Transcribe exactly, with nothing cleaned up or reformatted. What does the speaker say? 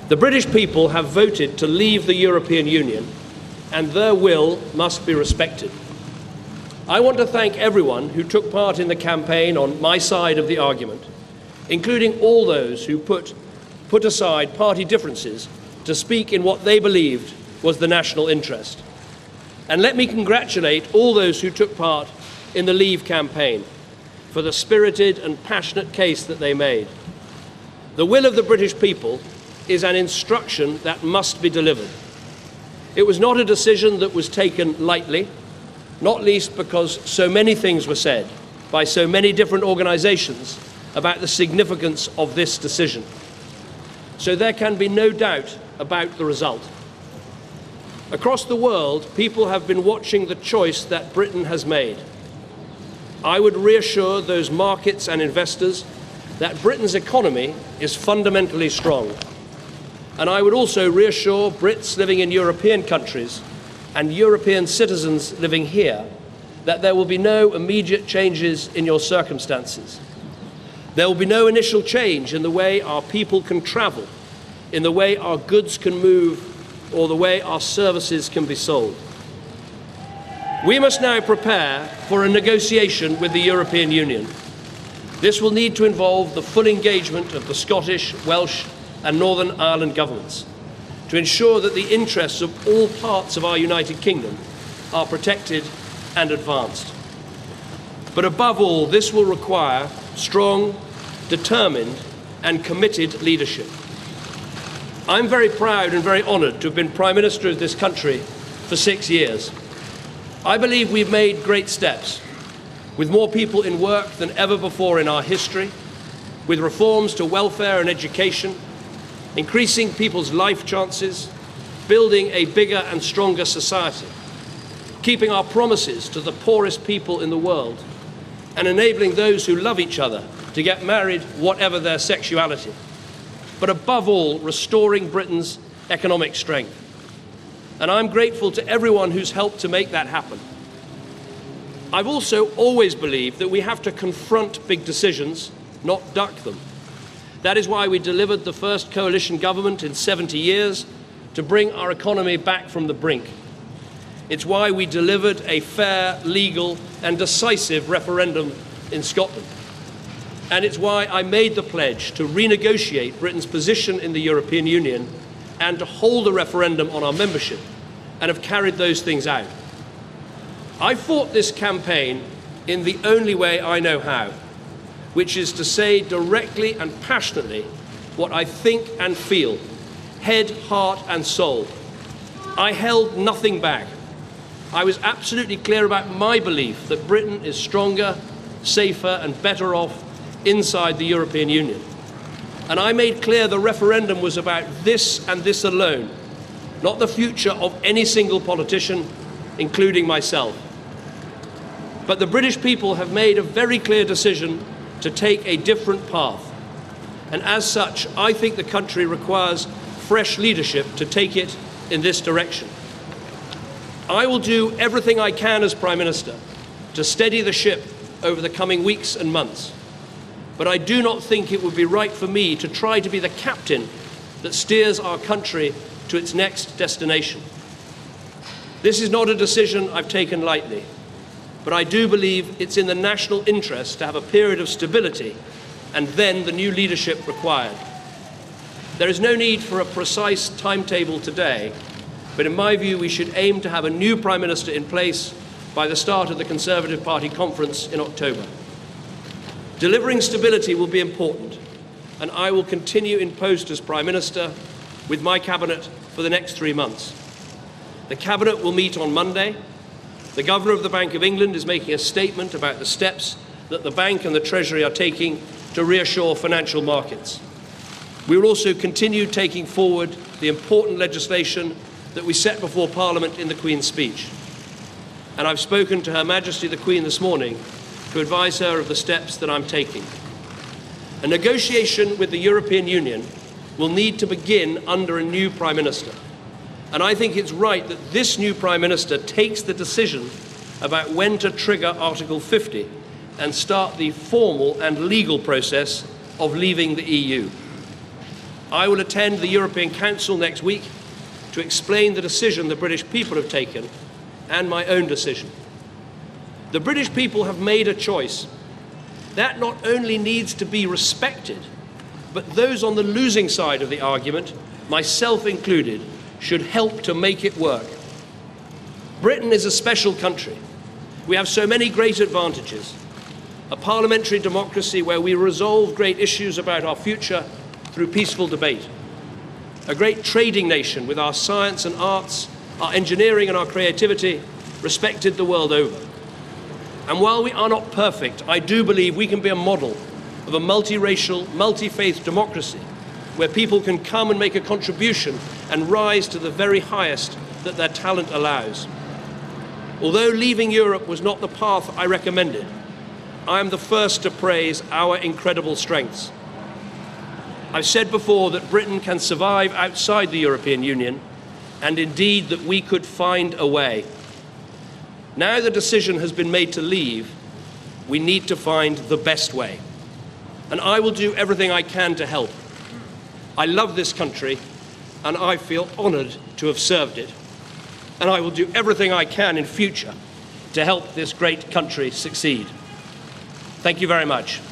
The British people have voted to leave the European Union, and their will must be respected. I want to thank everyone who took part in the campaign on my side of the argument, including all those who put, put aside party differences to speak in what they believed was the national interest. And let me congratulate all those who took part in the Leave campaign for the spirited and passionate case that they made. The will of the British people is an instruction that must be delivered. It was not a decision that was taken lightly, not least because so many things were said by so many different organisations about the significance of this decision. So there can be no doubt about the result. Across the world, people have been watching the choice that Britain has made. I would reassure those markets and investors that Britain's economy is fundamentally strong. And I would also reassure Brits living in European countries and European citizens living here that there will be no immediate changes in your circumstances. There will be no initial change in the way our people can travel, in the way our goods can move, or the way our services can be sold. We must now prepare for a negotiation with the European Union. This will need to involve the full engagement of the Scottish, Welsh, and Northern Ireland governments to ensure that the interests of all parts of our United Kingdom are protected and advanced. But above all, this will require strong, determined, and committed leadership. I'm very proud and very honoured to have been Prime Minister of this country for six years. I believe we've made great steps, with more people in work than ever before in our history, with reforms to welfare and education, increasing people's life chances, building a bigger and stronger society, keeping our promises to the poorest people in the world, and enabling those who love each other to get married whatever their sexuality. But above all, restoring Britain's economic strength. And I'm grateful to everyone who's helped to make that happen. I've also always believed that we have to confront big decisions, not duck them. That is why we delivered the first coalition government in seventy years to bring our economy back from the brink. It's why we delivered a fair, legal, and decisive referendum in Scotland. And it's why I made the pledge to renegotiate Britain's position in the European Union and to hold a referendum on our membership, and have carried those things out. I fought this campaign in the only way I know how, which is to say directly and passionately what I think and feel, head, heart, and soul. I held nothing back. I was absolutely clear about my belief that Britain is stronger, safer, and better off inside the European Union. And I made clear the referendum was about this and this alone, not the future of any single politician, including myself. But the British people have made a very clear decision to take a different path. And as such, I think the country requires fresh leadership to take it in this direction. I will do everything I can as Prime Minister to steady the ship over the coming weeks and months. But I do not think it would be right for me to try to be the captain that steers our country to its next destination. This is not a decision I've taken lightly, but I do believe it's in the national interest to have a period of stability and then the new leadership required. There is no need for a precise timetable today, but in my view, we should aim to have a new Prime Minister in place by the start of the Conservative Party conference in October. Delivering stability will be important, and I will continue in post as Prime Minister with my Cabinet for the next three months. The Cabinet will meet on Monday. The Governor of the Bank of England is making a statement about the steps that the Bank and the Treasury are taking to reassure financial markets. We will also continue taking forward the important legislation that we set before Parliament in the Queen's speech. And I've spoken to Her Majesty the Queen this morning to advise her of the steps that I'm taking. A negotiation with the European Union will need to begin under a new Prime Minister. And I think it's right that this new Prime Minister takes the decision about when to trigger Article fifty and start the formal and legal process of leaving the E U. I will attend the European Council next week to explain the decision the British people have taken and my own decision. The British people have made a choice. That not only needs to be respected, but those on the losing side of the argument, myself included, should help to make it work. Britain is a special country. We have so many great advantages. A parliamentary democracy where we resolve great issues about our future through peaceful debate. A great trading nation with our science and arts, our engineering and our creativity respected the world over. And while we are not perfect, I do believe we can be a model of a multiracial, multi-faith democracy where people can come and make a contribution and rise to the very highest that their talent allows. Although leaving Europe was not the path I recommended, I am the first to praise our incredible strengths. I've said before that Britain can survive outside the European Union, and indeed that we could find a way. Now the decision has been made to leave, we need to find the best way. And I will do everything I can to help. I love this country, and I feel honoured to have served it. And I will do everything I can in future to help this great country succeed. Thank you very much.